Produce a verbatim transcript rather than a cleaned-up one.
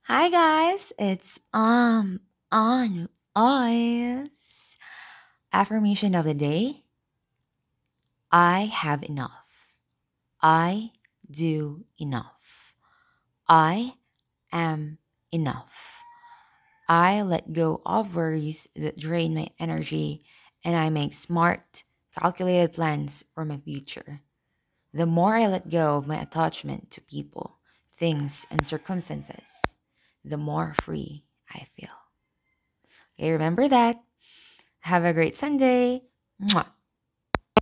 Hi guys, it's um on us. Affirmation of the day. I have enough. I do enough. I am enough. I let go of worries that drain my energy and I make smart, calculated plans for my future. The more I let go of my attachment to people, things, and circumstances, the more free I feel. Okay, remember that. Have a great Sunday. Mwah.